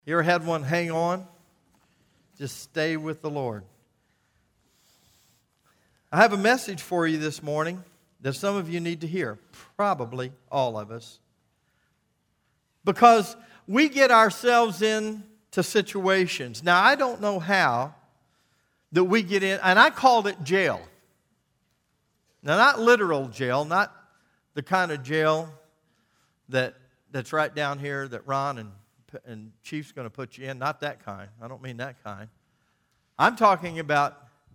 You ever had one hang on? Just stay with the Lord. I have a message for you this morning that some of you need to hear. Probably all of us. Because we get ourselves into situations. Now, I don't know how that we get in, and I called it jail. Now, not literal jail, not the kind of jail that's right down here that Ron and Chief's going to put you in. Not that kind. I don't mean that kind. I'm talking about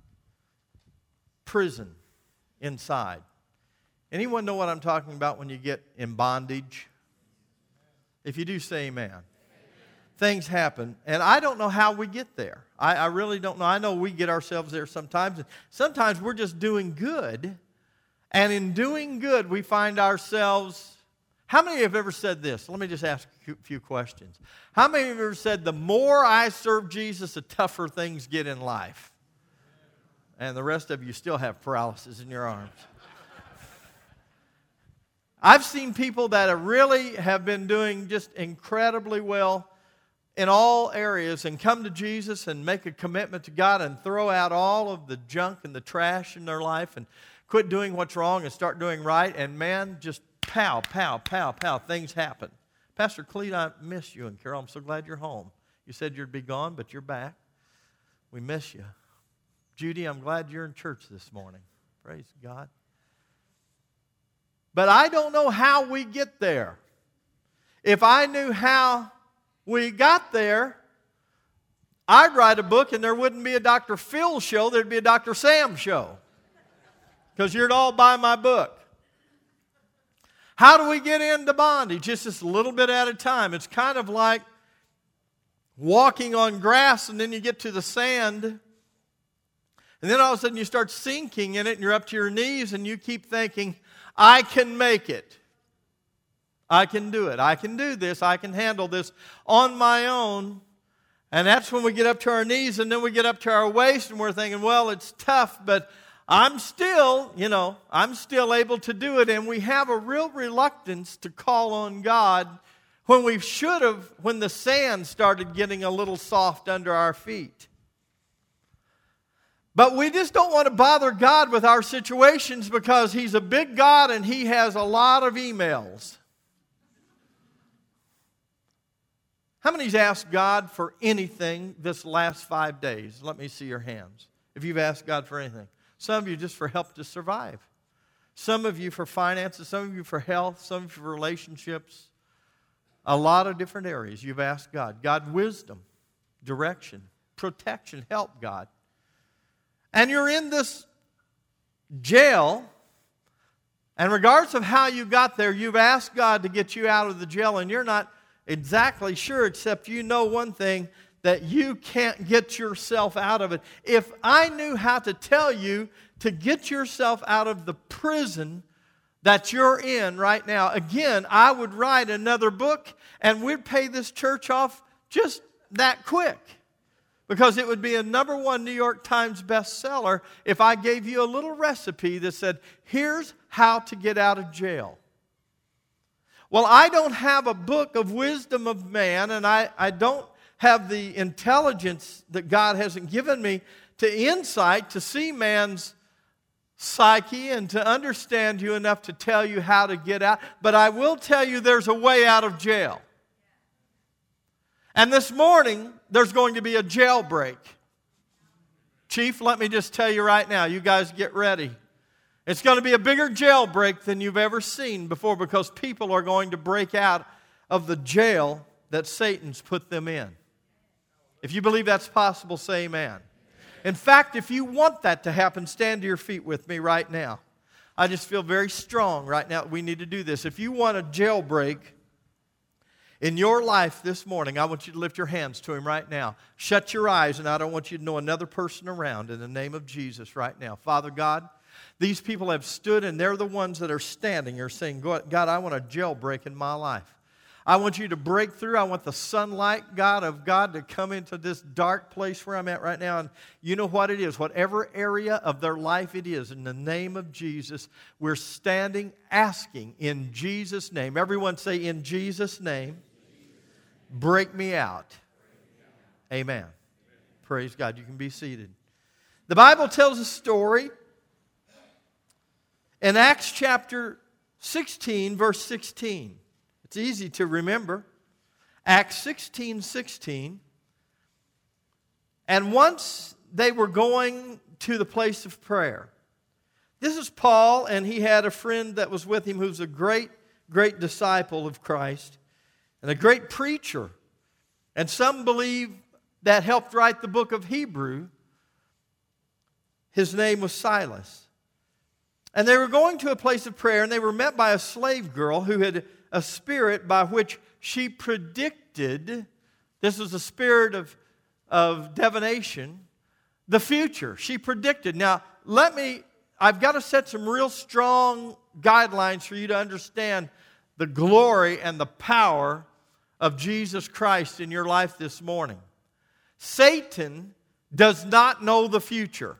prison inside. Anyone know what I'm talking about when you get in bondage? If you do, say amen. Things happen, and I don't know how we get there. I really don't know. I know we get ourselves there sometimes. Sometimes we're just doing good, and in doing good, we find ourselves... How many have ever said this? Let me just ask a few questions. How many have ever said, the more I serve Jesus, the tougher things get in life? And the rest of you still have paralysis in your arms. I've seen people that have been doing just incredibly well in all areas and come to Jesus and make a commitment to God and throw out all of the junk and the trash in their life and quit doing what's wrong and start doing right. And man, just pow, pow, pow, pow, things happen. Pastor Cleet, I miss you and Carol. I'm so glad you're home. You said you'd be gone, but you're back. We miss you. Judy, I'm glad you're in church this morning. Praise God. But I don't know how we get there. If I knew how we got there, I'd write a book and there wouldn't be a Dr. Phil show, there'd be a Dr. Sam show. Because you'd all buy my book. How do we get into bondage? Just a little bit at a time. It's kind of like walking on grass and then you get to the sand. And then all of a sudden you start sinking in it and you're up to your knees and you keep thinking, I can make it. I can do it. I can do this. I can handle this on my own. And that's when we get up to our knees and then we get up to our waist and we're thinking, well, it's tough, but I'm still able to do it. And we have a real reluctance to call on God when we should have, when the sand started getting a little soft under our feet. But we just don't want to bother God with our situations because He's a big God and He has a lot of emails. How many's asked God for anything this last 5 days? Let me see your hands. If you've asked God for anything. Some of you just for help to survive. Some of you for finances. Some of you for health. Some of you for relationships. A lot of different areas you've asked God. God, wisdom, direction, protection, help, God. And you're in this jail, and regardless of how you got there, you've asked God to get you out of the jail, and you're not exactly sure, except you know one thing, that you can't get yourself out of it. If I knew how to tell you to get yourself out of the prison that you're in right now, again, I would write another book, and we'd pay this church off just that quick. Because it would be a #1 New York Times bestseller if I gave you a little recipe that said, here's how to get out of jail. Well, I don't have a book of wisdom of man, and I don't have the intelligence that God hasn't given me to insight to see man's psyche and to understand you enough to tell you how to get out. But I will tell you there's a way out of jail. And this morning, there's going to be a jailbreak. Chief, let me just tell you right now, you guys get ready. It's going to be a bigger jailbreak than you've ever seen before because people are going to break out of the jail that Satan's put them in. If you believe that's possible, say amen. In fact, if you want that to happen, stand to your feet with me right now. I just feel very strong right now. We need to do this. If you want a jailbreak in your life this morning, I want you to lift your hands to Him right now. Shut your eyes, and I don't want you to know another person around in the name of Jesus right now. Father God, these people have stood, and they're the ones that are standing here saying, God, I want a jailbreak in my life. I want you to break through. I want the sunlight, God, of God to come into this dark place where I'm at right now. And you know what it is. Whatever area of their life it is, in the name of Jesus, we're standing asking in Jesus' name. Everyone say, in Jesus' name, break me out. Amen. Praise God. You can be seated. The Bible tells a story in Acts chapter 16, verse 16. It's easy to remember. Acts 16:16. And once they were going to the place of prayer. This is Paul, and he had a friend that was with him who's a great, great disciple of Christ and a great preacher. And some believe that helped write the book of Hebrew. His name was Silas. And they were going to a place of prayer, and they were met by a slave girl who had a spirit by which she predicted, this was a spirit of divination, the future. She predicted. Now, I've got to set some real strong guidelines for you to understand the glory and the power of Jesus Christ in your life this morning. Satan does not know the future.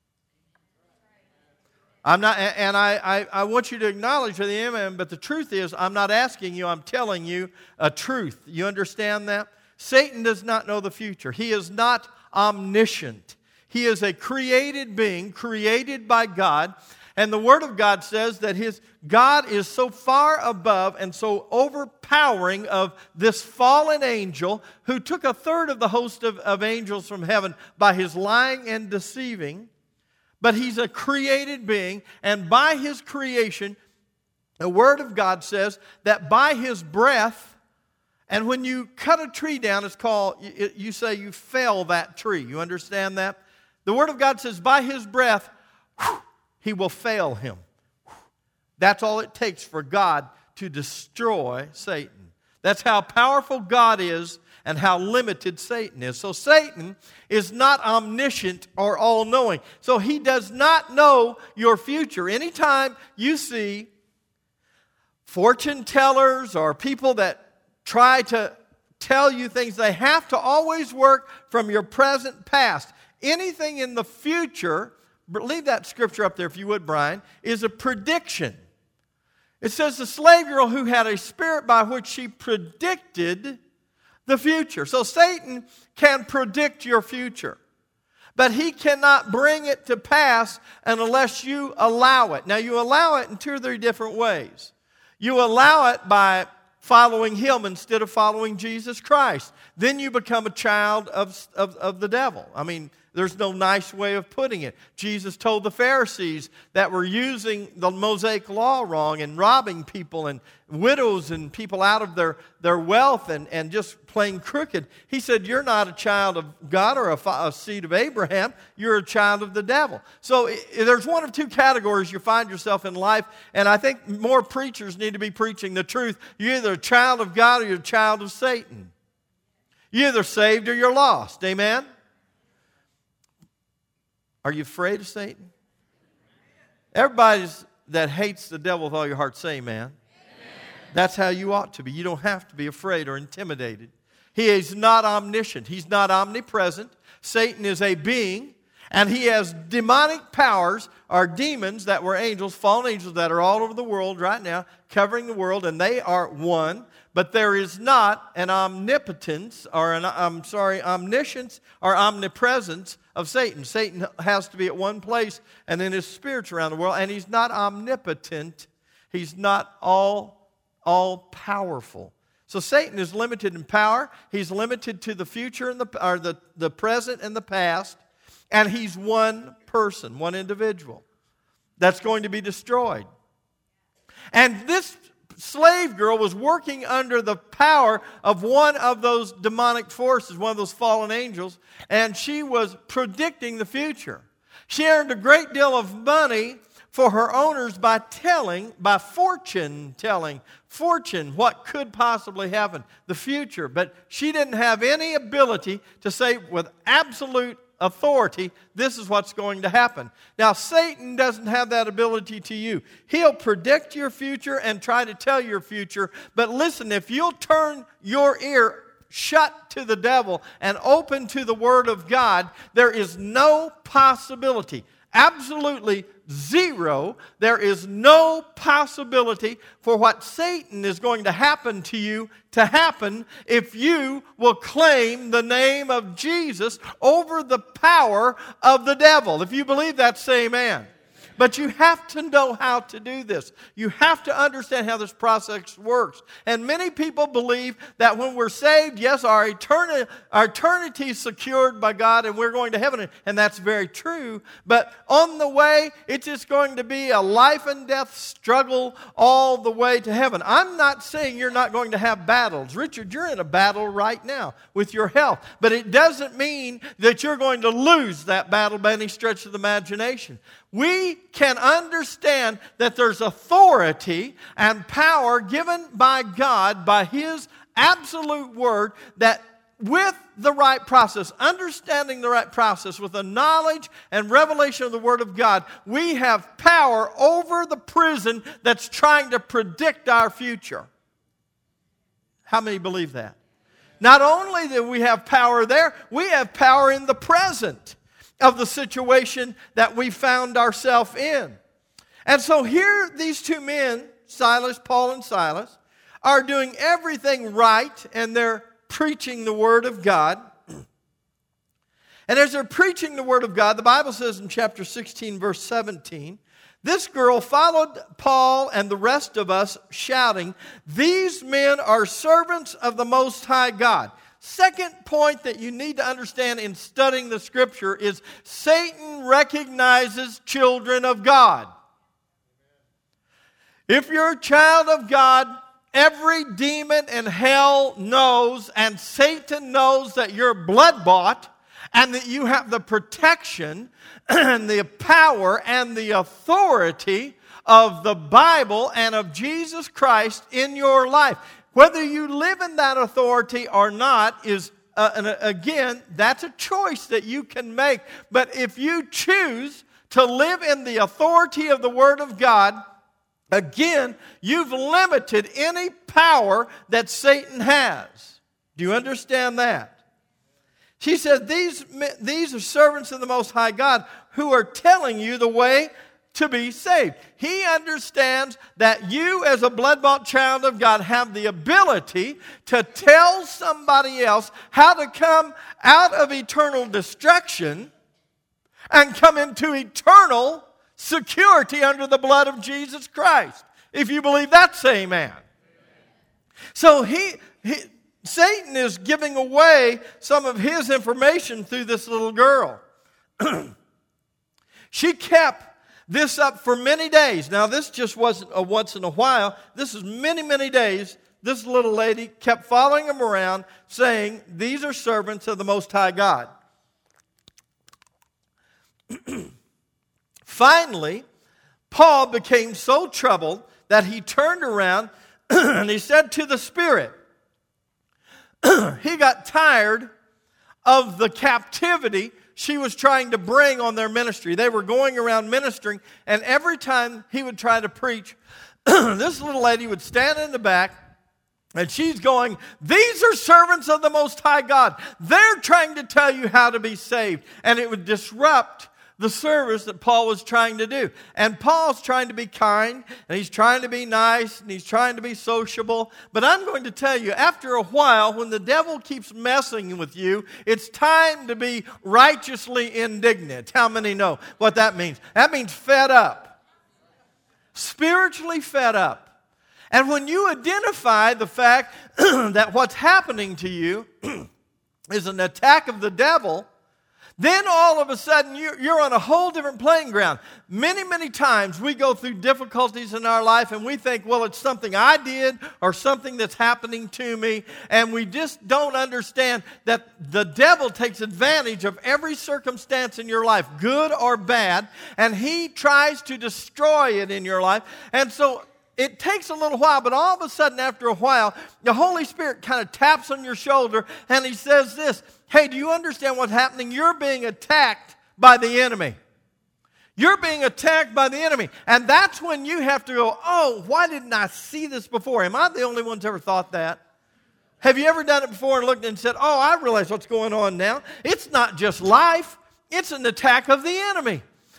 I want you to acknowledge the amen, but the truth is, I'm not asking you, I'm telling you a truth. You understand that? Satan does not know the future. He is not omniscient. He is a created being, created by God. And the Word of God says that God is so far above and so overpowering of this fallen angel who took a third of the host of angels from heaven by his lying and deceiving. But he's a created being, and by his creation, the Word of God says that by his breath, and when you cut a tree down, it's called, you say you fell that tree. You understand that? The Word of God says by his breath, he will fail him. That's all it takes for God to destroy Satan. That's how powerful God is and how limited Satan is. So Satan is not omniscient or all-knowing. So he does not know your future. Anytime you see fortune tellers or people that try to tell you things, they have to always work from your present past. Anything in the future, leave that scripture up there if you would, Brian, is a prediction. It says the slave girl who had a spirit by which she predicted the future. So Satan can predict your future, but he cannot bring it to pass unless you allow it. Now you allow it in 2 or 3 different ways. You allow it by following him instead of following Jesus Christ. Then you become a child of the devil. I mean, there's no nice way of putting it. Jesus told the Pharisees that were using the Mosaic law wrong and robbing people and widows and people out of their wealth and just plain crooked. He said, you're not a child of God or a seed of Abraham. You're a child of the devil. So there's one of 2 categories you find yourself in life, and I think more preachers need to be preaching the truth. You're either a child of God or you're a child of Satan. You're either saved or you're lost. Amen? Are you afraid of Satan? Everybody that hates the devil with all your heart, say amen. Amen. That's how you ought to be. You don't have to be afraid or intimidated. He is not omniscient. He's not omnipresent. Satan is a being, and he has demonic powers, or demons that were angels, fallen angels that are all over the world right now, covering the world, and they are one. But there is not an omnipotence, or omniscience or omnipresence of Satan. Satan has to be at one place, and then his spirit's around the world, and he's not omnipotent. He's not all powerful. So Satan is limited in power. He's limited to the future and the present and the past, and he's one person, one individual that's going to be destroyed. And this slave girl was working under the power of one of those demonic forces, one of those fallen angels, and she was predicting the future. She earned a great deal of money for her owners by fortune telling what could possibly happen, the future. But she didn't have any ability to say with absolute authority, this is what's going to happen. Now, Satan doesn't have that ability to you. He'll predict your future and try to tell your future. But listen, if you'll turn your ear shut to the devil and open to the Word of God, there is no possibility, Absolutely zero. There is no possibility for what Satan is going to happen to you to happen if you will claim the name of Jesus over the power of the devil. If you believe that, say amen. But you have to know how to do this. You have to understand how this process works. And many people believe that when we're saved, yes, our eternity is secured by God and we're going to heaven. And that's very true. But on the way, it's just going to be a life and death struggle all the way to heaven. I'm not saying you're not going to have battles. Richard, you're in a battle right now with your health. But it doesn't mean that you're going to lose that battle by any stretch of the imagination. We can understand that there's authority and power given by God, by His absolute word, that with the right process, understanding the right process, with the knowledge and revelation of the Word of God, we have power over the prison that's trying to predict our future. How many believe that? Not only do we have power there, we have power in the present of the situation that we found ourselves in. And so here these two men, Paul and Silas, are doing everything right, and they're preaching the Word of God. And as they're preaching the Word of God, the Bible says in chapter 16, verse 17, this girl followed Paul and the rest of us, shouting, "These men are servants of the Most High God." Second point that you need to understand in studying the Scripture is Satan recognizes children of God. If you're a child of God, every demon in hell knows, and Satan knows, that you're blood-bought and that you have the protection and the power and the authority of the Bible and of Jesus Christ in your life. Whether you live in that authority or not is, again, that's a choice that you can make. But if you choose to live in the authority of the Word of God, again, you've limited any power that Satan has. Do you understand that? She said, these are servants of the Most High God who are telling you the way to be saved. He understands that you, as a blood-bought child of God, have the ability to tell somebody else how to come out of eternal destruction and come into eternal security under the blood of Jesus Christ. If you believe that, say amen. So Satan is giving away some of his information through this little girl. She kept this up for many days. Now, this just wasn't a once in a while. This is many, many days. This little lady kept following him around, saying, "These are servants of the Most High God." Finally, Paul became so troubled that he turned around and he said to the Spirit, he got tired of the captivity she was trying to bring on their ministry. They were going around ministering, and every time he would try to preach, this little lady would stand in the back, and she's going, "These are servants of the Most High God. They're trying to tell you how to be saved." And it would disrupt the service that Paul was trying to do. And Paul's trying to be kind, and he's trying to be nice, and he's trying to be sociable. But I'm going to tell you, after a while, when the devil keeps messing with you, it's time to be righteously indignant. How many know what that means? That means fed up. Spiritually fed up. And when you identify the fact that what's happening to you is an attack of the devil, then all of a sudden you're on a whole different playing ground. Many, many times we go through difficulties in our life and we think, well, it's something I did or something that's happening to me. And we just don't understand that the devil takes advantage of every circumstance in your life, good or bad, and he tries to destroy it in your life. And so it takes a little while, but all of a sudden after a while, the Holy Spirit kind of taps on your shoulder and he says this, "Hey, do you understand what's happening? You're being attacked by the enemy. You're being attacked by the enemy." And that's when you have to go, "Oh, why didn't I see this before?" Am I the only one who's ever thought that? Have you ever done it before and looked and said, "Oh, I realize what's going on now. It's not just life. It's an attack of the enemy."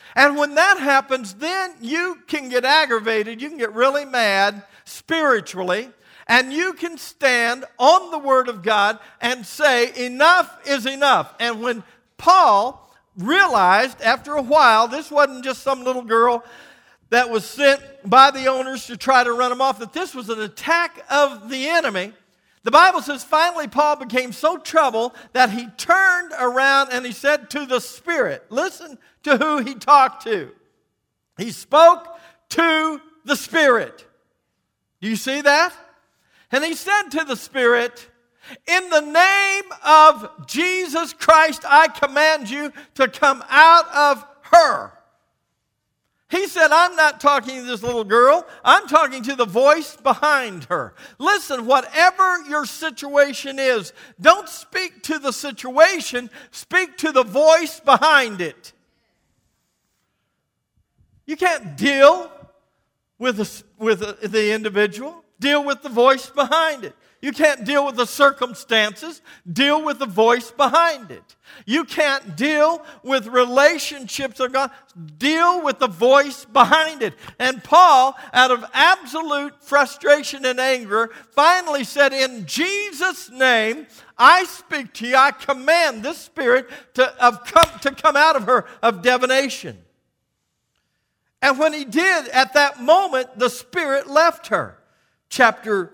And when that happens, then you can get aggravated, you can get really mad spiritually, and you can stand on the Word of God and say, enough is enough. And when Paul realized after a while, this wasn't just some little girl that was sent by the owners to try to run him off, that this was an attack of the enemy. The Bible says finally Paul became so troubled that he turned around and he said to the Spirit, listen to who he talked to. He spoke to the Spirit. Do you see that? And he said to the Spirit, in the name of Jesus Christ, I command you to come out of her. He said, I'm not talking to this little girl. I'm talking to the voice behind her. Listen, whatever your situation is, don't speak to the situation. Speak to the voice behind You can't deal with the individual. Deal with the voice behind it. You can't deal with the circumstances. Deal with the voice behind it. You can't deal with relationships of God. Deal with the voice behind it. And Paul, out of absolute frustration and anger, finally said, in Jesus' name, I speak to you. I command this spirit to come out of her of divination. And when he did, at that moment, the spirit left her. Chapter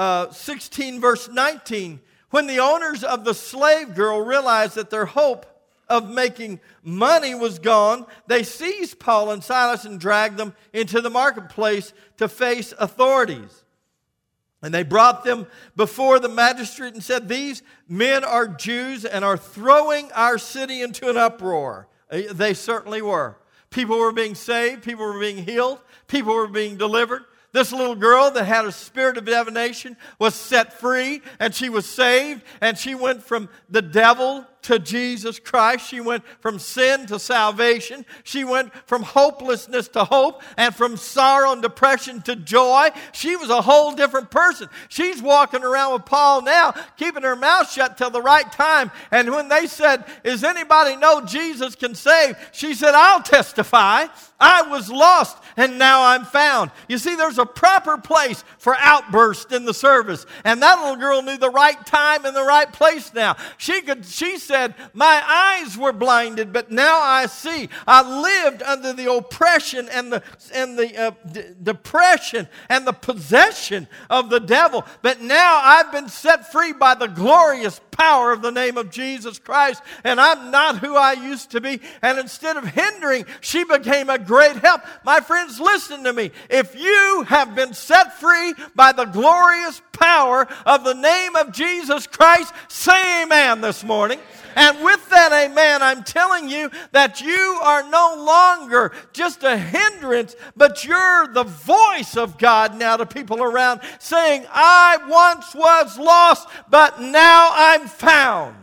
16, verse 19. When the owners of the slave girl realized that their hope of making money was gone, they seized Paul and Silas and dragged them into the marketplace to face authorities. And they brought them before the magistrate and said, these men are Jews and are throwing our city into an uproar. They certainly were. People were being saved. People were being healed. People were being delivered. This little girl that had a spirit of divination was set free, and she was saved, and she went from the devil to Jesus Christ. She went from sin to salvation. She went from hopelessness to hope, and from sorrow and depression to joy. She was a whole different person. She's walking around with Paul now, keeping her mouth shut till the right time. And when they said, does anybody know Jesus can save? She said, I'll testify. I was lost, and now I'm found. You see, there's a proper place for outburst in the service. And that little girl knew the right time and the right place now. She said, my eyes were blinded, but now I see. I lived under the oppression and the depression and the possession of the devil. But now I've been set free by the glorious power of the name of Jesus Christ. And I'm not who I used to be. And instead of hindering, she became a great help. My friends, listen to me. If you have been set free by the glorious power of the name of Jesus Christ, say amen this morning. And with that amen, I'm telling you that you are no longer just a hindrance, but you're the voice of God now to people around, saying, I once was lost, but now I'm found.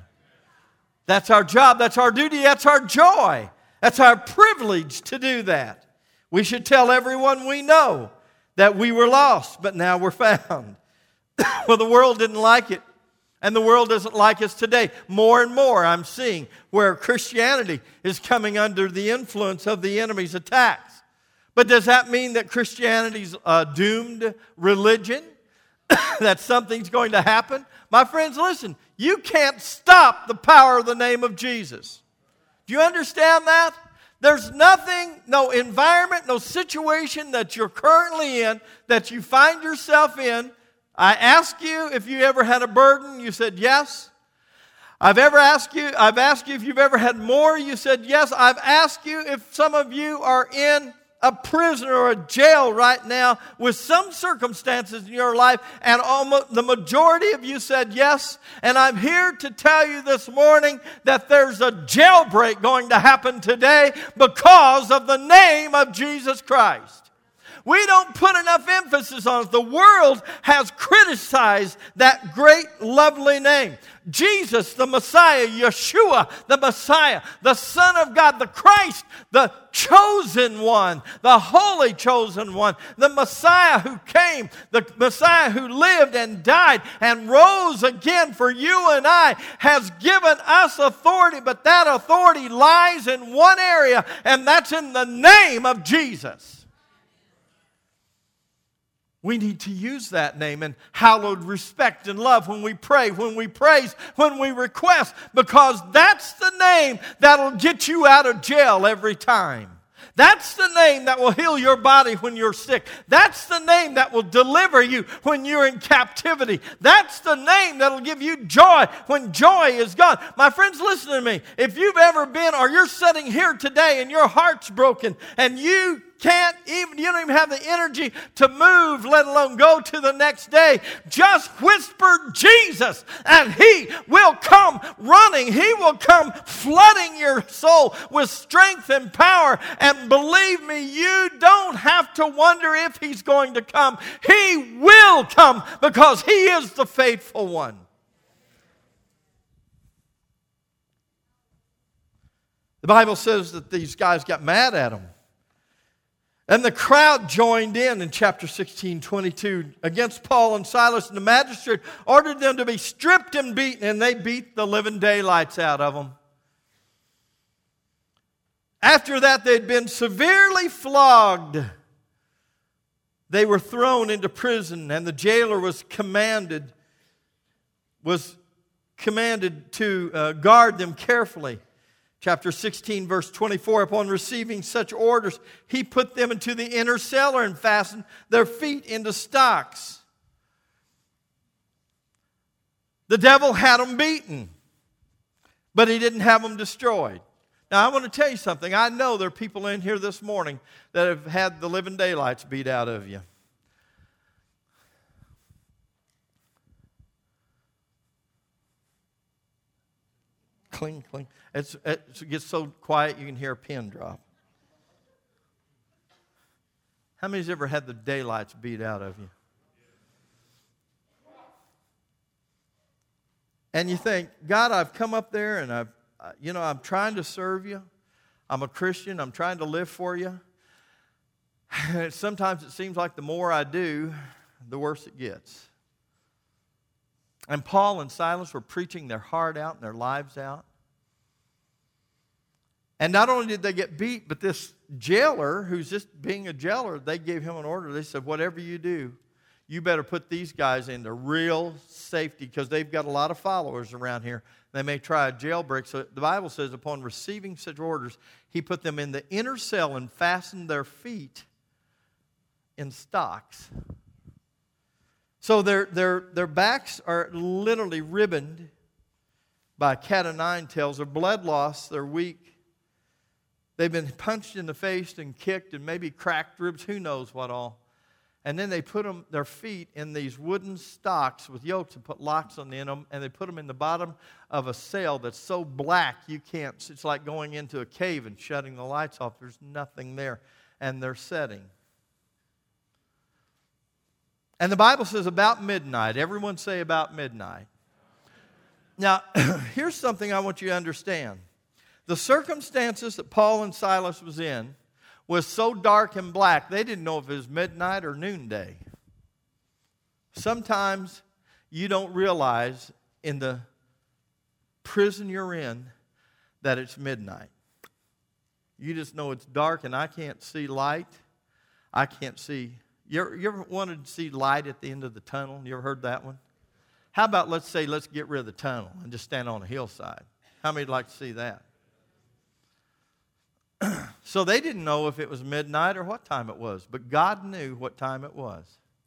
That's our job, that's our duty, that's our joy. That's our privilege to do that. We should tell everyone we know that we were lost, but now we're found. Well, the world didn't like it. And the world doesn't like us today. More and more I'm seeing where Christianity is coming under the influence of the enemy's attacks. But does that mean that Christianity's a doomed religion? That something's going to happen? My friends, listen. You can't stop the power of the name of Jesus. Do you understand that? There's nothing, no environment, no situation that you're currently in, that you find yourself in. I asked you if you ever had a burden. You said yes. I've asked you if you've ever had more. You said yes. I've asked you if some of you are in a prison or a jail right now with some circumstances in your life, and almost the majority of you said yes. And I'm here to tell you this morning that there's a jailbreak going to happen today because of the name of Jesus Christ. We don't put enough emphasis on it. The world has criticized that great, lovely name. Jesus, the Messiah, Yeshua, the Messiah, the Son of God, the Christ, the chosen one, the holy chosen one, the Messiah who came, the Messiah who lived and died and rose again for you and I, has given us authority, but that authority lies in one area, and that's in the name of Jesus. We need to use that name in hallowed respect and love when we pray, when we praise, when we request, because that's the name that'll get you out of jail every time. That's the name that will heal your body when you're sick. That's the name that will deliver you when you're in captivity. That's the name that'll give you joy when joy is gone. My friends, listen to me. If you've ever been, or you're sitting here today and your heart's broken and you don't even have the energy to move, let alone go to the next day, just whisper Jesus and He will come running. He will come flooding your soul with strength and power. And believe me, you don't have to wonder if He's going to come. He will come because He is the faithful one. The Bible says that these guys got mad at Him. And the crowd joined in chapter 16, 22 against Paul and Silas, and the magistrate ordered them to be stripped and beaten, and they beat the living daylights out of them. After that, they'd been severely flogged. They were thrown into prison, and the jailer was commanded to guard them carefully. Chapter 16, verse 24, upon receiving such orders, he put them into the inner cellar and fastened their feet into stocks. The devil had them beaten, but he didn't have them destroyed. Now, I want to tell you something. I know there are people in here this morning that have had the living daylights beat out of you. Cling, cling. It gets so quiet you can hear a pin drop. How many's ever had the daylights beat out of you? And you think, God, I've come up there and I'm trying to serve you. I'm a Christian. I'm trying to live for you. And sometimes it seems like the more I do, the worse it gets. And Paul and Silas were preaching their heart out and their lives out. And not only did they get beat, but this jailer, who's just being a jailer, they gave him an order. They said, whatever you do, you better put these guys into real safety because they've got a lot of followers around here. They may try a jailbreak. So the Bible says upon receiving such orders, he put them in the inner cell and fastened their feet in stocks. So their backs are literally ribboned by cat o' nine tails. Their blood loss, they're weak. They've been punched in the face and kicked and maybe cracked ribs, who knows what all. And then they put their feet in these wooden stocks with yokes and put locks on the end of them, and they put them in the bottom of a cell that's so black you can't, it's like going into a cave and shutting the lights off. There's nothing there. And they're setting. And the Bible says about midnight. Everyone say about midnight. Now, here's something I want you to understand. The circumstances that Paul and Silas was in was so dark and black, they didn't know if it was midnight or noonday. Sometimes you don't realize in the prison you're in that it's midnight. You just know it's dark and I can't see light. I can't see. You ever wanted to see light at the end of the tunnel? You ever heard that one? How about let's get rid of the tunnel and just stand on a hillside? How many would like to see that? So they didn't know if it was midnight or what time it was, but God knew what time it was.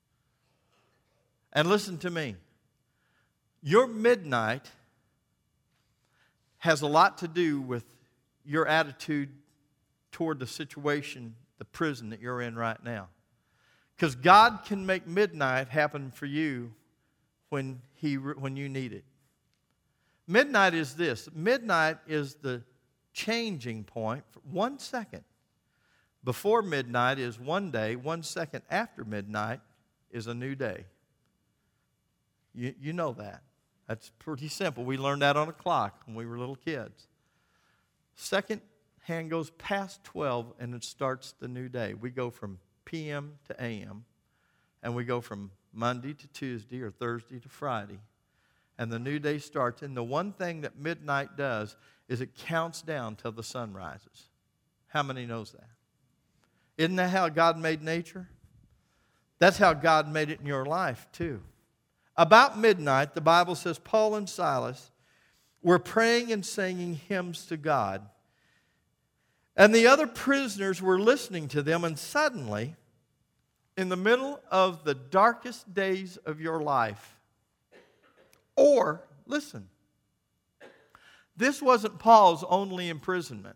And listen to me. Your midnight has a lot to do with your attitude toward the situation, the prison that you're in right now. Because God can make midnight happen for you when you need it. Midnight is this. Midnight is the changing point for 1 second Before midnight is one day. 1 second after midnight is a new day. You know that. That's pretty simple. We learned that on a clock when we were little kids. Second hand goes past 12 and it starts the new day. We go from p.m. to a.m. and we go from Monday to Tuesday or Thursday to Friday. And the new day starts. And the one thing that midnight does is it counts down till the sun rises. How many knows that? Isn't that how God made nature? That's how God made it in your life too. About midnight, the Bible says Paul and Silas were praying and singing hymns to God. And the other prisoners were listening to them, and suddenly, in the middle of the darkest days of your life, or, listen, this wasn't Paul's only imprisonment.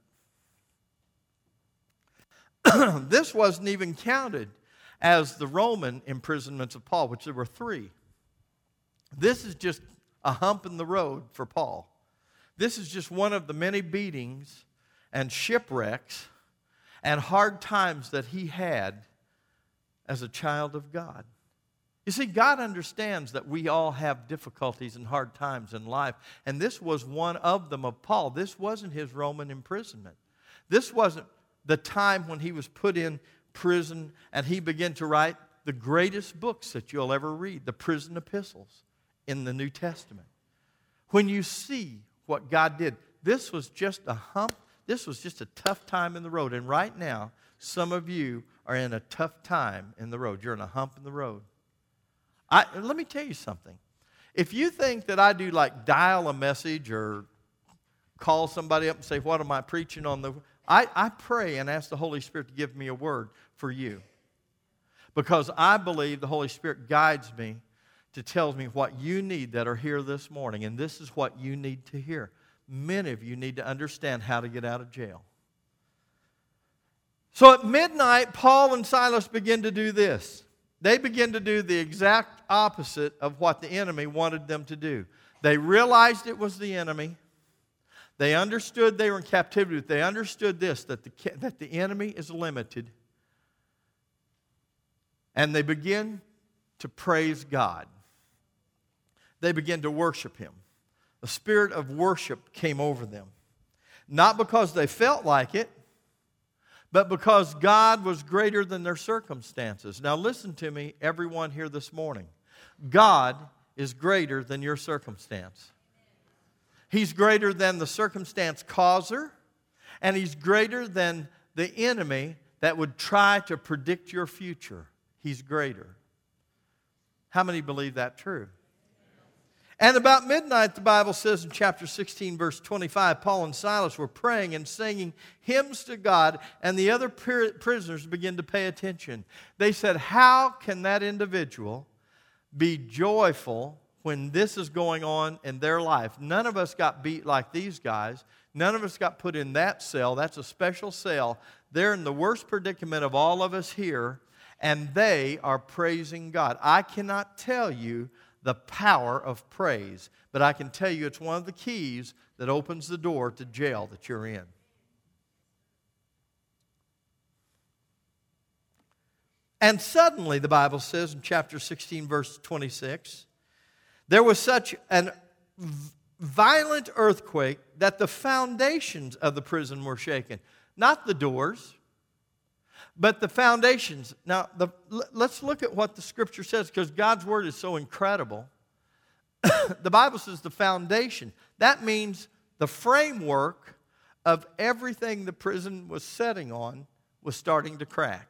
This wasn't even counted as the Roman imprisonments of Paul, which there were 3. This is just a hump in the road for Paul. This is just one of the many beatings and shipwrecks and hard times that he had as a child of God. You see, God understands that we all have difficulties and hard times in life, and this was one of them of Paul. This wasn't his Roman imprisonment. This wasn't the time when he was put in prison and he began to write the greatest books that you'll ever read, the prison epistles in the New Testament. When you see what God did, this was just a hump. This was just a tough time in the road. And right now, some of you are in a tough time in the road. You're in a hump in the road. Let me tell you something. If you think that I do like dial a message or call somebody up and say, what am I preaching on the... I pray and ask the Holy Spirit to give me a word for you. Because I believe the Holy Spirit guides me to tell me what you need that are here this morning. And this is what you need to hear. Many of you need to understand how to get out of jail. So at midnight, Paul and Silas begin to do this. They begin to do the exact opposite of what the enemy wanted them to do. They realized it was the enemy. They understood they were in captivity. They understood this, that the enemy is limited. And they begin to praise God. They begin to worship Him. The spirit of worship came over them. Not because they felt like it, but because God was greater than their circumstances. Now listen to me, everyone here this morning. God is greater than your circumstance. He's greater than the circumstance causer, and He's greater than the enemy that would try to predict your future. He's greater. How many believe that true? And about midnight, the Bible says in chapter 16, verse 25, Paul and Silas were praying and singing hymns to God, and the other prisoners began to pay attention. They said, how can that individual be joyful when this is going on in their life? None of us got beat like these guys. None of us got put in that cell. That's a special cell. They're in the worst predicament of all of us here, and they are praising God. I cannot tell you the power of praise, but I can tell you it's one of the keys that opens the door to jail that you're in. And suddenly, the Bible says in chapter 16, verse 26, there was such a violent earthquake that the foundations of the prison were shaken. Not the doors, but the foundations. Now, let's look at what the Scripture says, because God's Word is so incredible. The Bible says the foundation. That means the framework of everything the prison was setting on was starting to crack.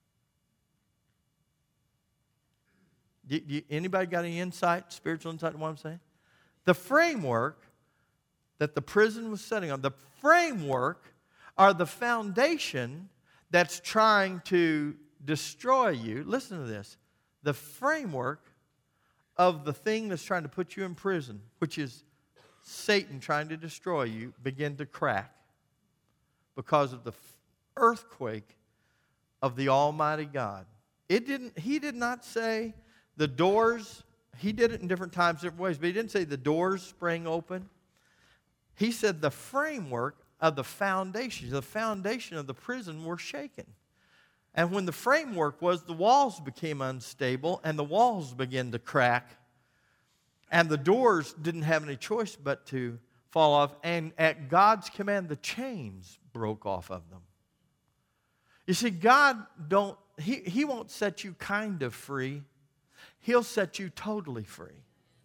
Anybody got any insight, spiritual insight to what I'm saying? The framework that the prison was setting on, the framework or the foundation that's trying to destroy you. Listen to this. The framework of the thing that's trying to put you in prison, which is Satan trying to destroy you, begin to crack because of the earthquake of the Almighty God. He did not say the doors. He did it in different times, different ways, but He didn't say the doors sprang open. He said the framework of the foundation of the prison were shaken. And when the framework was, the walls became unstable, and the walls began to crack, and the doors didn't have any choice but to fall off, and at God's command, the chains broke off of them. You see, God He won't set you kind of free. He'll set you totally free.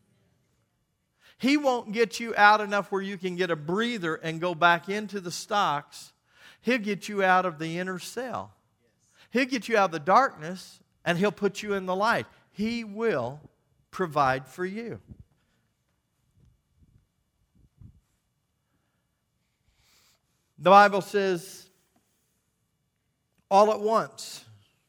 He won't get you out enough where you can get a breather and go back into the stocks. He'll get you out of the inner cell. He'll get you out of the darkness, and He'll put you in the light. He will provide for you. The Bible says, all at once,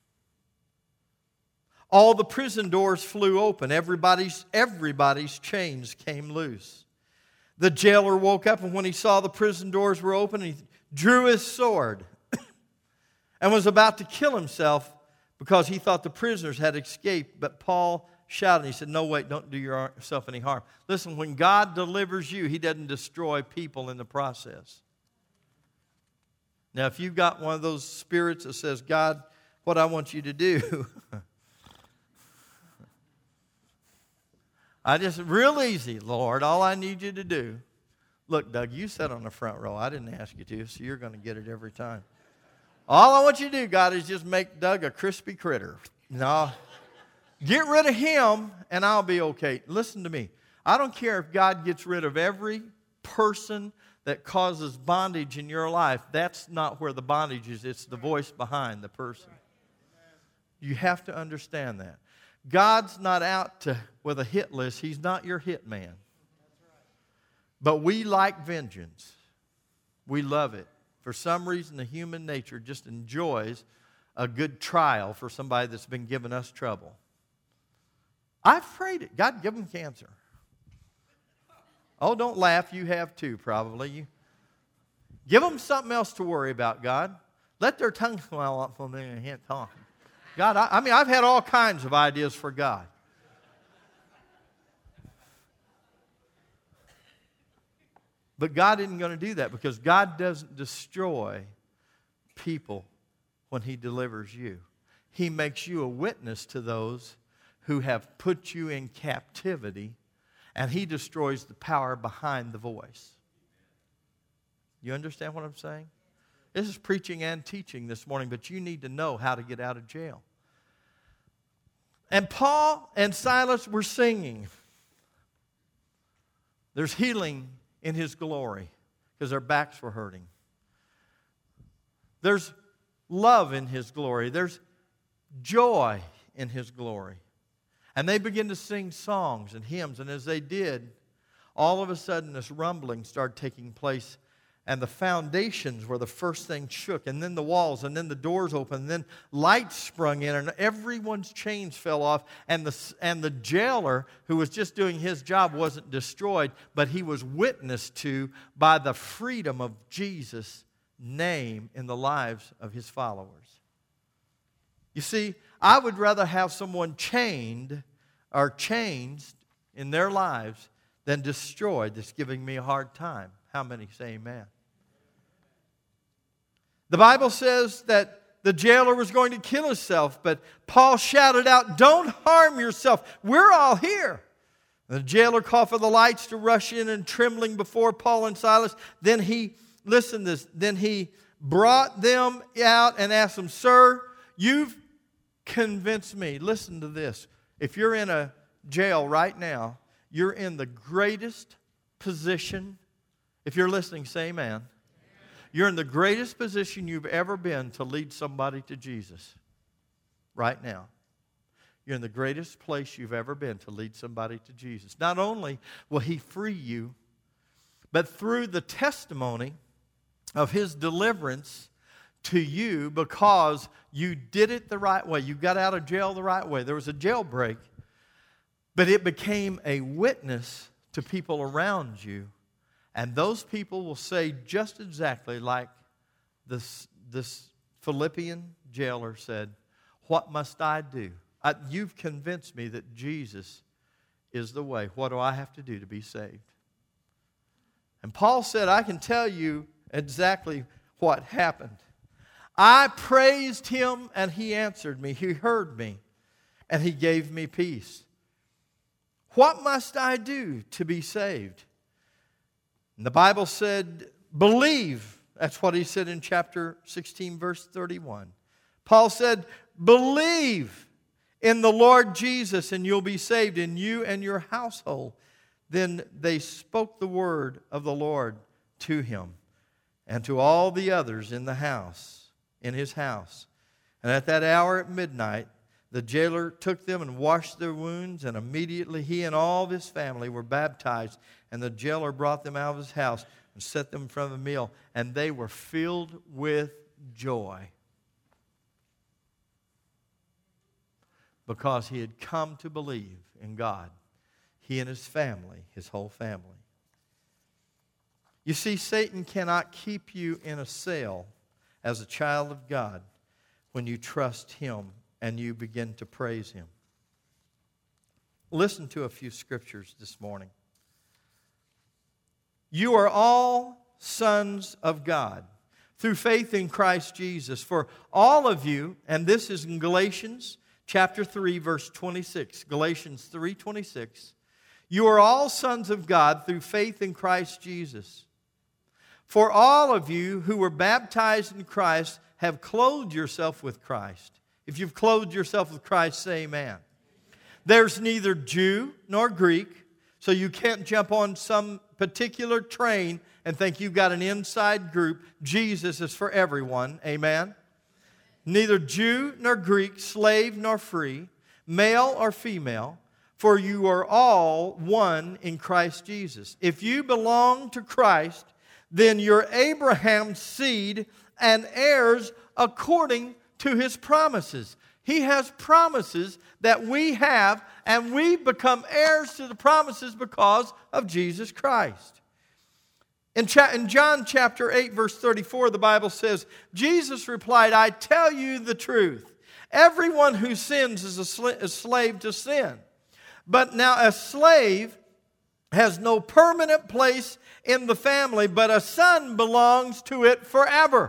all the prison doors flew open. Everybody's chains came loose. The jailer woke up, and when he saw the prison doors were open, he drew his sword and was about to kill himself because he thought the prisoners had escaped. But Paul shouted, he said, no, wait, don't do yourself any harm. Listen, when God delivers you, He doesn't destroy people in the process. Now, if you've got one of those spirits that says, God, what I want you to do, real easy, Lord, all I need you to do. Look, Doug, you sat on the front row. I didn't ask you to, so you're going to get it every time. All I want you to do, God, is just make Doug a crispy critter. No, get rid of him, and I'll be okay. Listen to me. I don't care if God gets rid of every person that causes bondage in your life. That's not where the bondage is. It's the voice behind the person. You have to understand that. God's not out with a hit list. He's not your hit man. But we like vengeance. We love it. For some reason, the human nature just enjoys a good trial for somebody that's been giving us trouble. I've prayed it. God, give them cancer. Oh, don't laugh. You have too, probably. Give them something else to worry about, God. Let their tongue swell up for me and can't talk. God, I've had all kinds of ideas for God. But God isn't going to do that because God doesn't destroy people when He delivers you. He makes you a witness to those who have put you in captivity, and He destroys the power behind the voice. You understand what I'm saying? This is preaching and teaching this morning, but you need to know how to get out of jail. And Paul and Silas were singing. There's healing in His glory because their backs were hurting. There's love in His glory. There's joy in His glory. And they began to sing songs and hymns, and as they did, all of a sudden this rumbling started taking place. And the foundations were the first thing shook, and then the walls, and then the doors opened, and then lights sprung in, and everyone's chains fell off, and the jailer who was just doing his job wasn't destroyed, but he was witnessed to by the freedom of Jesus' name in the lives of His followers. You see, I would rather have someone chained or changed in their lives than destroyed that's giving me a hard time. How many say amen? The Bible says that the jailer was going to kill himself, but Paul shouted out, "Don't harm yourself. We're all here." The jailer called for the lights to rush in, and trembling before Paul and Silas, then he brought them out and asked them, "Sir, you've convinced me." Listen to this. If you're in a jail right now, you're in the greatest position. If you're listening, say amen. You're in the greatest position you've ever been to lead somebody to Jesus. Right now. You're in the greatest place you've ever been to lead somebody to Jesus. Not only will He free you, but through the testimony of His deliverance to you, because you did it the right way. You got out of jail the right way. There was a jailbreak, but it became a witness to people around you. And those people will say just exactly like this Philippian jailer said, "What must I do? You've convinced me that Jesus is the way. What do I have to do to be saved?" And Paul said, "I can tell you exactly what happened. I praised him, and he answered me. He heard me, and he gave me peace. What must I do to be saved? And the Bible said, believe. That's what he said in chapter 16, verse 31. Paul said, believe in the Lord Jesus, and you'll be saved, in you and your household. Then they spoke the word of the Lord to him and to all the others in the house, in his house. And at that hour at midnight, the jailer took them and washed their wounds, and immediately he and all of his family were baptized. And the jailer brought them out of his house and set them in front of the meal, and they were filled with joy because he had come to believe in God. He and his family, his whole family. You see, Satan cannot keep you in a cell as a child of God when you trust him and you begin to praise him. Listen to a few scriptures this morning. You are all sons of God through faith in Christ Jesus. For all of you, and this is in Galatians chapter 3, verse 26. Galatians 3:26. You are all sons of God through faith in Christ Jesus. For all of you who were baptized in Christ have clothed yourself with Christ. If you've clothed yourself with Christ, say amen. There's neither Jew nor Greek, so you can't jump on some particular train and think you've got an inside group. Jesus is for everyone, amen? Neither Jew nor Greek, slave nor free, male or female, for you are all one in Christ Jesus. If you belong to Christ, then you're Abraham's seed and heirs according to his promises. He has promises that we have, and we become heirs to the promises because of Jesus Christ. In John chapter 8, verse 34, the Bible says, Jesus replied, I tell you the truth. Everyone who sins is a slave to sin. But now a slave has no permanent place in the family, but a son belongs to it forever.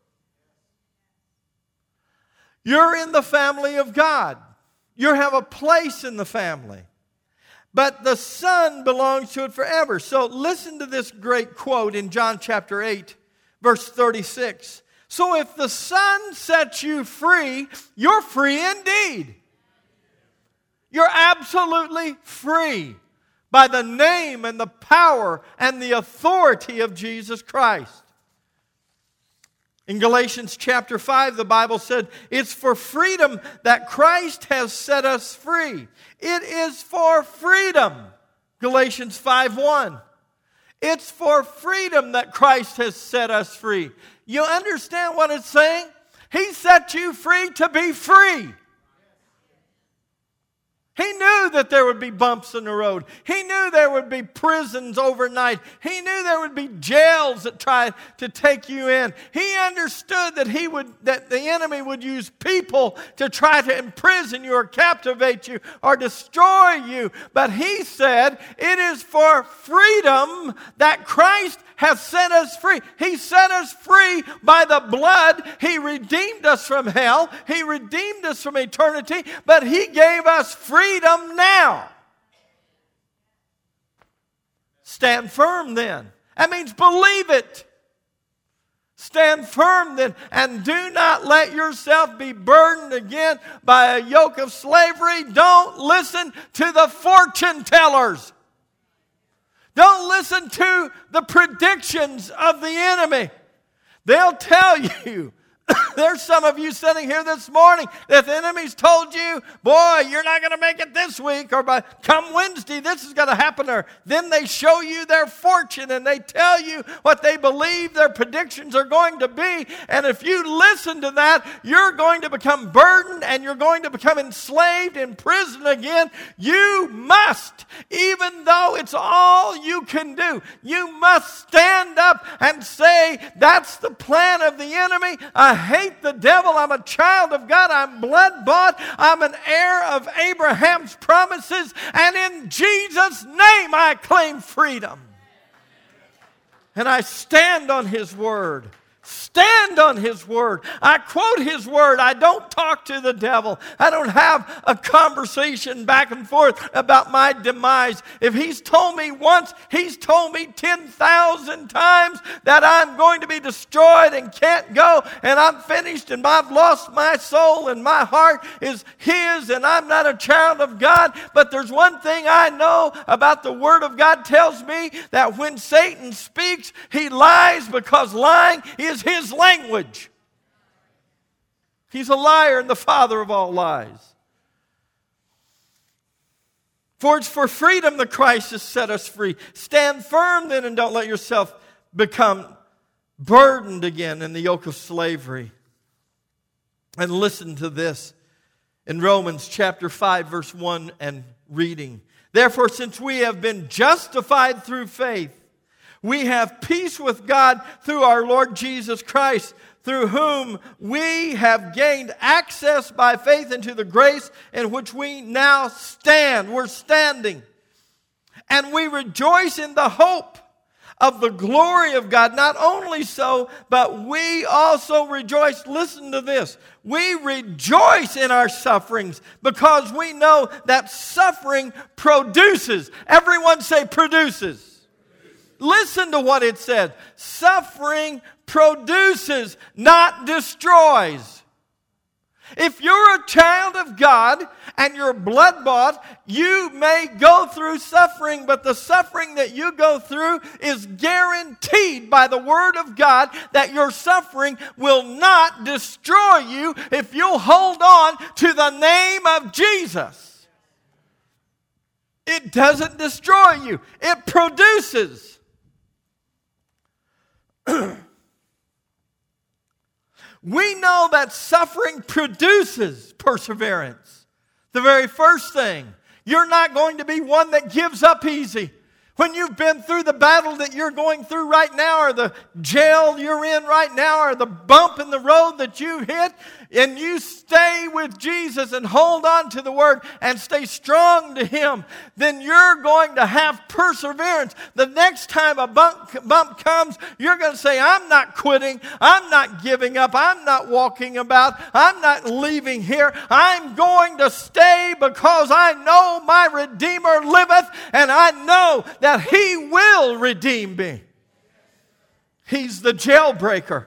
You're in the family of God. You have a place in the family. But the son belongs to it forever. So listen to this great quote in John chapter 8, verse 36. So if the Son sets you free, you're free indeed. You're absolutely free by the name and the power and the authority of Jesus Christ. In Galatians chapter 5, the Bible said, it's for freedom that Christ has set us free. It is for freedom. Galatians 5:1. It's for freedom that Christ has set us free. You understand what it's saying? He set you free to be free. He knew that there would be bumps in the road. He knew there would be prisons overnight. He knew there would be jails that tried to take you in. He understood that that the enemy would use people to try to imprison you or captivate you or destroy you. But he said, it is for freedom that Christ has set us free. He set us free by the blood. He redeemed us from hell. He redeemed us from eternity. But He gave us freedom now. Stand firm then. That means believe it. Stand firm then, and do not let yourself be burdened again by a yoke of slavery. Don't listen to the fortune tellers. Don't listen to the predictions of the enemy. They'll tell you. There's some of you sitting here this morning that the enemy's told you, boy, you're not going to make it this week, or by come Wednesday, this is going to happen. Or then they show you their fortune and they tell you what they believe their predictions are going to be. And if you listen to that, you're going to become burdened and you're going to become enslaved in prison again. You must, even though it's all you can do, you must stand up and say, that's the plan of the enemy. I hate the devil. I'm a child of God. I'm blood-bought. I'm an heir of Abraham's promises. And in Jesus' name, I claim freedom. And I stand on His Word. Stand on His Word. I quote His Word. I don't talk to the devil. I don't have a conversation back and forth about my demise. If He's told me once, He's told me 10,000 times that I'm going to be destroyed and can't go, and I'm finished, and I've lost my soul, and my heart is His, and I'm not a child of God. But there's one thing I know about the Word of God tells me, that when Satan speaks, he lies, because lying is his language. He's a liar and the father of all lies. For it's for freedom that Christ has set us free. Stand firm then, and don't let yourself become burdened again in the yoke of slavery. And listen to this in Romans chapter 5, verse 1 and reading. Therefore, since we have been justified through faith, we have peace with God through our Lord Jesus Christ, through whom we have gained access by faith into the grace in which we now stand. We're standing. And we rejoice in the hope of the glory of God. Not only so, but we also rejoice. Listen to this. We rejoice in our sufferings, because we know that suffering produces. Everyone say produces. Listen to what it says. Suffering produces, not destroys. If you're a child of God and you're blood-bought, you may go through suffering, but the suffering that you go through is guaranteed by the Word of God that your suffering will not destroy you if you hold on to the name of Jesus. It doesn't destroy you. It produces. We know that suffering produces perseverance. The very first thing. You're not going to be one that gives up easy. When you've been through the battle that you're going through right now, or the jail you're in right now, or the bump in the road that you hit, and you stay with Jesus and hold on to the Word and stay strong to Him, then you're going to have perseverance. The next time a bump comes, you're going to say, I'm not quitting. I'm not giving up. I'm not walking about. I'm not leaving here. I'm going to stay, because I know my Redeemer liveth, and I know that He will redeem me. He's the jailbreaker.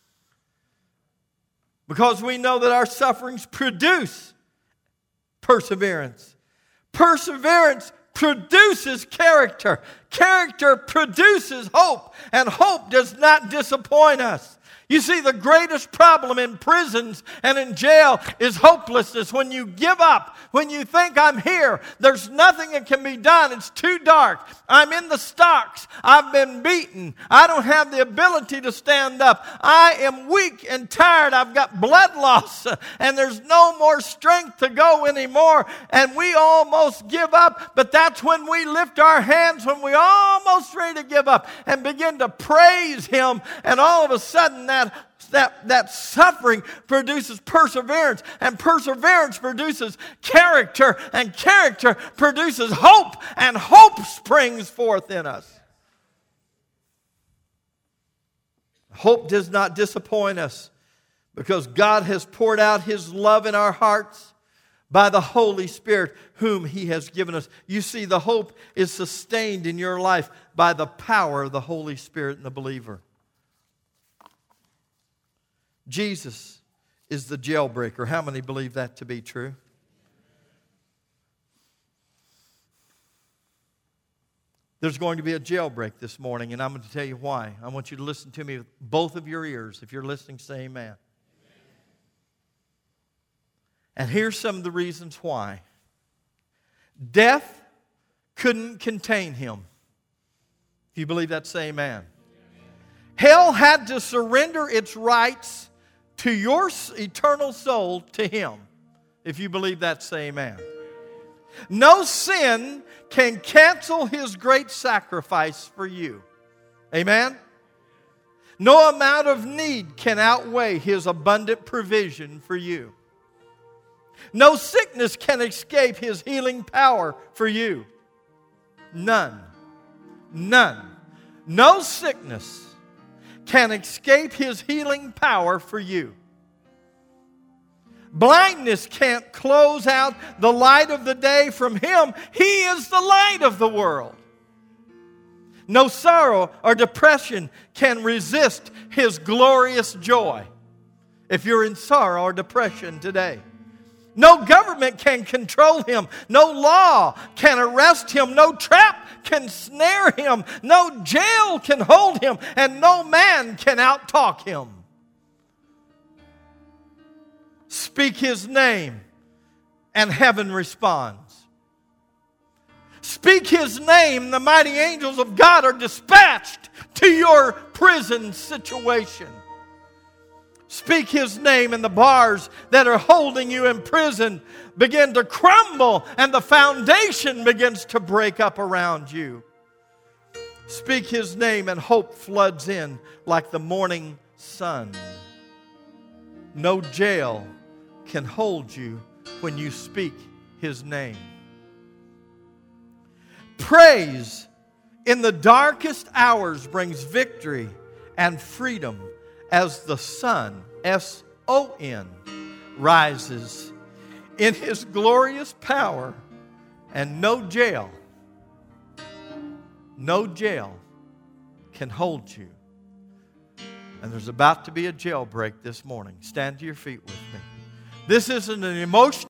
Because we know that our sufferings produce perseverance. Perseverance produces character. Character produces hope. And hope does not disappoint us. You see, the greatest problem in prisons and in jail is hopelessness. When you give up, when you think, I'm here, there's nothing that can be done. It's too dark. I'm in the stocks. I've been beaten. I don't have the ability to stand up. I am weak and tired. I've got blood loss, and there's no more strength to go anymore. And we almost give up, but that's when we lift our hands, when we're almost ready to give up, and begin to praise Him. And all of a sudden, that suffering produces perseverance, and perseverance produces character, and character produces hope, and hope springs forth in us. Hope does not disappoint us, because God has poured out His love in our hearts by the Holy Spirit whom He has given us. You see, the hope is sustained in your life by the power of the Holy Spirit in the believer. Jesus is the jailbreaker. How many believe that to be true? There's going to be a jailbreak this morning, and I'm going to tell you why. I want you to listen to me with both of your ears. If you're listening, say amen. And here's some of the reasons why. Death couldn't contain Him. If you believe that, say amen. Hell had to surrender its rights to your eternal soul to Him. If you believe that, say amen. No sin can cancel His great sacrifice for you. Amen? No amount of need can outweigh His abundant provision for you. No sickness can escape His healing power for you. None. None. No sickness can escape His healing power for you. Blindness can't close out the light of the day from Him. He is the light of the world. No sorrow or depression can resist His glorious joy. If you're in sorrow or depression today, no government can control Him. No law can arrest Him. No trap can snare Him. No jail can hold Him. And no man can outtalk Him. Speak His name, and heaven responds. Speak His name, the mighty angels of God are dispatched to your prison situation. Speak His name, and the bars that are holding you in prison begin to crumble, and the foundation begins to break up around you. Speak His name, and hope floods in like the morning sun. No jail can hold you when you speak His name. Praise in the darkest hours brings victory and freedom as the sun, S-O-N, rises in His glorious power, and no jail can hold you. And there's about to be a jailbreak this morning. Stand to your feet with me. This isn't an emotional